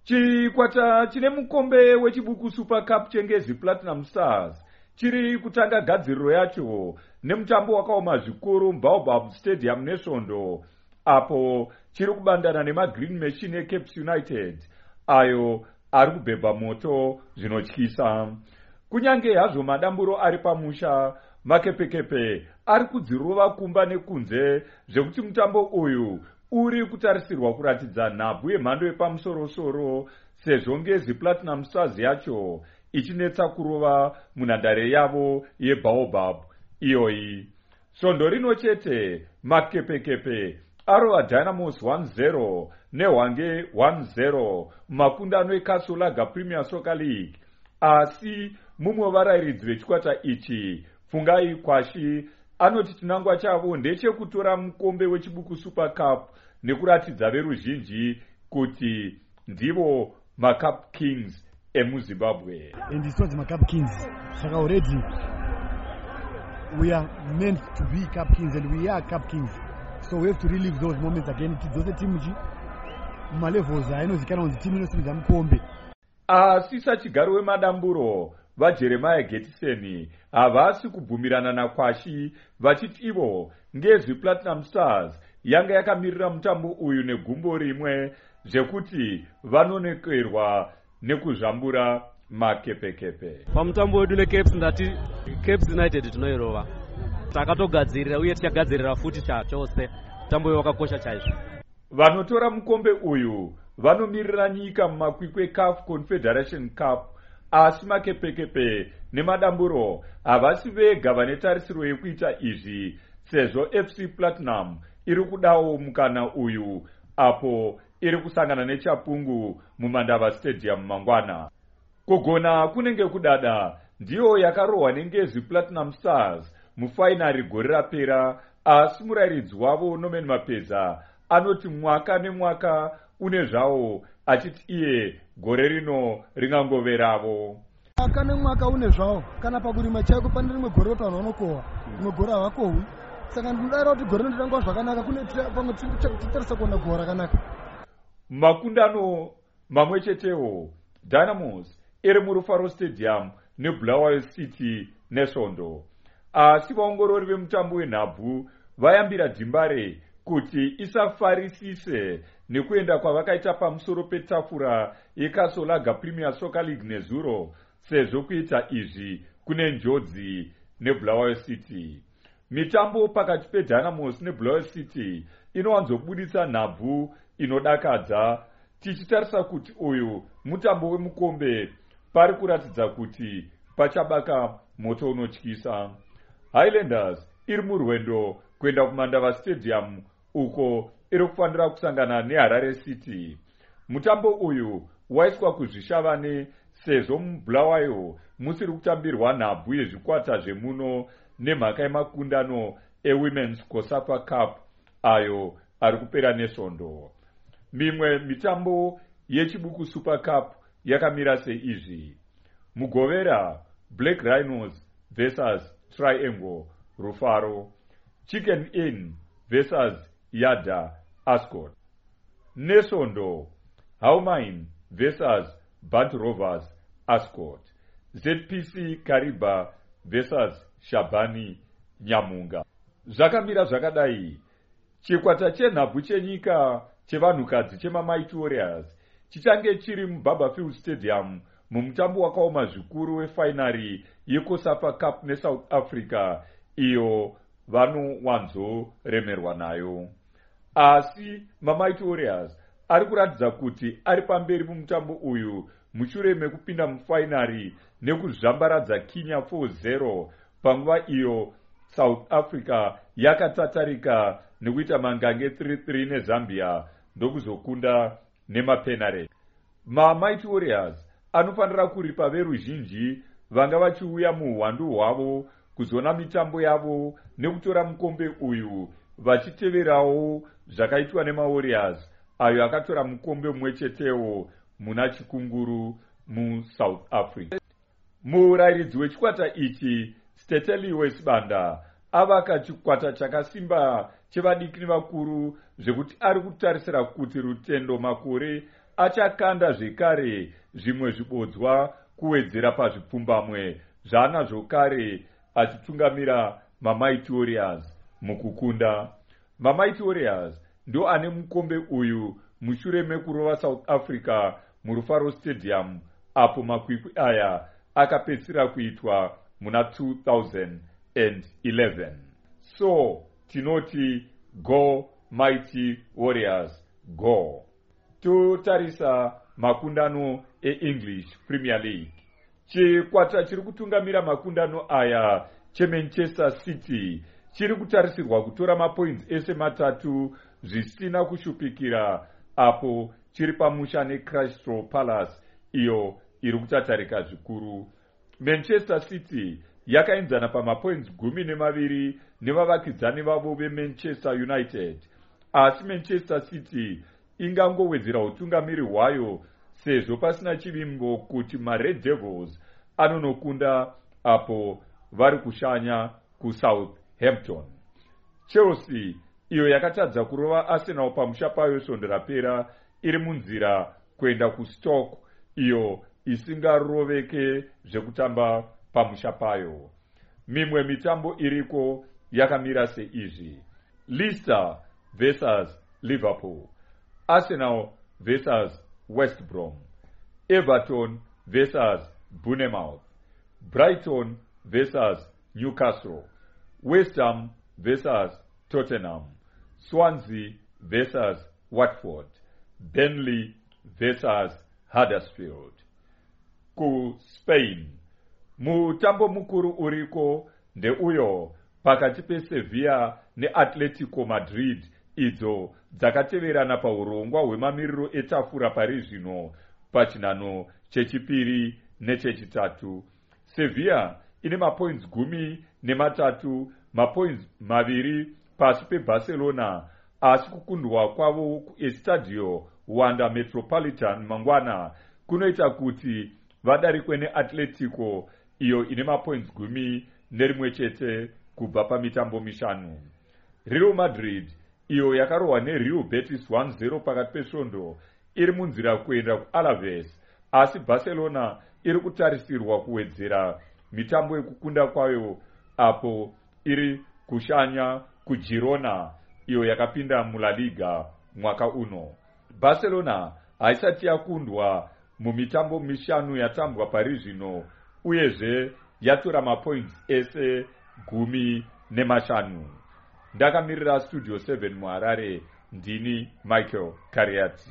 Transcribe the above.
Chikwata chine mukombe wechibuku Super Cup Chengezi Platinum Stars chiri kutanga gadziriro yacho nemutambo wakaoma zvikuru Baobab Stadium neSvondo, apo chiri kubandana nemaGreen Machine eCapes United ayo ari kubhebha moto zvinotyisa. Kunyange hazvo madamburo ari pamusha, makepekepe ari kudzirova kumba nekunze zvekuti mutambo uyu uri kutarisirwa kuratidza nhabvu yemhando yepamusoro-soro sezvo Ngezi Platinum Stars yacho ichinetsa kurova munhandare yavo yeBaobab iyoyi. Svondo rino chete makepekepe arova Dynamos 1-0 neHwange 1-0 mumakundano eKasolaga Premier Soccer League, asi mumwe varairidzi vechikwata ichi Fungai Kwashi anoti chinangwa chavo ndechekutora mukombe wechibuku Super Cup nekuratidza veruzhinji kuti ndivo maCup Kings emuZimbabwe. And it's not maCup Kings. Saka already we are meant to be Cup Kings and we are Cup Kings. So we have to relive those moments again. Tidzose timu ji malevels ainozikana kuti timu inosimudza mukombe. Asisa chigaro wemadamburo vaJeremiah Getiseni havasi kubvumirana naKwashi vachiti ivo Ngezi Platinum Stars yanga yakamirira mutambo uyu negumbo rimwe zvekuti vanonokerwa nekuzvambura makepekepe. Pamutambo wedu neCapes ndati Capes United tinoirova. Takatogadzirira uye tichagadzirira futi chose. Mutambo uyu wakakosha chaizvo. Vanotora mukombe uyu vanomirira nyika mumakwikwi CAF Confederation Cup, asi makepekepe nemadamburo havasi vega vane tarisiro yekuita izvi sezvo FC Platinum iri kudawo mukana uyu apo iri kusangana neChapungu muMandava Stadium mangwana. Kugona kunenge kudada ndiyo yakarohwa neNgezi Platinum Stars mufainari gore rapera, asi murairidzi wavo Norman Mapeza anoti mwaka nemwaka une zvawo, achiti iye gore rino ringangoveravo. Mwaka nemwaka une zvawo, kana pakurima chaiko pane rimwe gore kuti vanhu vanokohwa, rimwe gore havakohwi. Saka ndinodaira kuti gore rinotangwa zvakanaka, kune pamwe titarisa kuona gohwa rakanaka. Makundano mamwe chetewo Dynamos iri muRufaro Stadium neBulawayo City neSvondo, asi vaongorori vemutambo wenhabvu vayambira Dhimbare kuti isafarisise nekuenda kwavakaita pamusoro petafura yeKasolaga Premier Soccer League nezuro, sezvo kuita izvi kune njodzi neBulawayo City. Mitambo pakati peDynamos neBulawayo City inowanzobuditsa nhabvu inodakadza, tichitarisa kuti uyu mutambo wemukombe pari kuratidza kuti pachabaka moto unotyisa. Highlanders iri murwendo kuenda kuMandava Stadium uko iri kufanira kusangana neHarare City. Mutambo uyu waiswa kuzvishavane sezvo muBulawayo musiri kutambirwa nhabvu yezvikwata zvemuno nemhaka yemakundano eWomen's COSAFA Cup ayo ari kupera neSvondo. Mimwe mitambo yechibuku Super Cup yakamira seizvi: muGovera Black Rhinos vs Triangle Rufaro, Chicken Inn vs Yada Ascot, neSvondo Haumain vs Bant Rovers Ascot, ZPC Kariba vs Shabani Nyamunga. Zvakamira zvakadai, chikwata chenhabvu chenyika chevanhukadzi chemaMighty Warriors chichange chiri muBarberfield Stadium mumutambo wakaoma zvikuru wefainari yeCOSAFA Cup neSouth Africa iyo vanowanzoremerwa nayo. Asi maMighty Warriors ari kuratidza kuti ari pamberi mumutambo uyu mushure mekupinda mufainari nekuzvambaradza Kenya 4-0 panguva iyo South Africa yakatatarika nekuita mangange 3-3 neZambia ndokuzokunda nemapenalty. maMighty Warriors anofanira kuripa veruzhinji vanga vachiuya muhwandu hwavo kuzona mitambo yavo nekutora mukombe uyu, vachiteverawo zvakaitwa nemaWarriors ayo akatora mukombe mumwe chetewo muna chikunguru muSouth Africa. Murairidzi wechikwata ichi Steteli Wesibanda avaka chikwata chakasimba chevadikini vakuru zvekuti ari kutarisira kuti rutendo makore achakanda zvekare zvimwe zvibodzwa kuwedzera pazvipfumbamwe zvaanazvo kare achitungamira maMighty Warriors mukukunda. maMighty Warriors ndo ane mukombe uyu mushure mekurova South Africa muRufaro Stadium apo makwikwi aya akapedzisira kuitwa muna 2011. So tinoti go Mighty Warriors go. Totarisa makundano eEnglish Premier League. Chikwata chiri kutungamira makundano aya cheManchester City chiri kutarisirwa kutora mapoints ese matatu zvisina kushupikira apo chiri pamusha neCrystal Palace iyo iri kutatarika zvikuru. Manchester City yakaenzana pamapoints 12 nevavakidzani vavo veManchester United, asi Manchester City ingangowedzera utungamiri hwayo sezvo pasina chivimbo kuti maRed Devils anonokunda apo vari kushanya kuSouthampton. Chelsea iyo yakatadza kurova Arsenal pamusha payo svondo rapera iri munzira kuenda kuStoke iyo isingaroveke zvekutamba pamusha payo. Mimwe mitambo iriko yakamira seizvi: Leicester vs Liverpool, Arsenal vs West Brom, Everton vs Bournemouth, Brighton vs Newcastle, West Ham vs Tottenham, Swansea vs Watford, Burnley vs Huddersfield. Spain, mutambo mukuru uriko ndeuyo pakati peSevilla neAtletico Madrid idzo dzakateverana paurongwa hwemamiriro etafura pari zvino pachinhano chechipiri nechechitatu. Sevilla ine mapoints 13, mapoints 2 pasi peBarcelona, asi kukundwa kwavo kuEstadio Wanda Metropolitan mangwana kunoita kuti vadarikwe neAtletico iyo ine mapoints 11 chete kubva pamitambo 5. Real Madrid iyo yakarohwa neReal Betis 1-0 pakati pesvondo iri munzira kuenda kuAlaves, asi Barcelona iri kutarisirwa kuwedzera mitambo yekukunda kwayo apo iri kushanya kuGirona iyo yakapinda muLa Liga mwaka uno. Barcelona haisati yakundwa mumitambo 5 yatambwa pari zvino uyezve yatora mapoints ese 15. Ndakamirira Studio 7 muHarare, ndini Michael Kariati.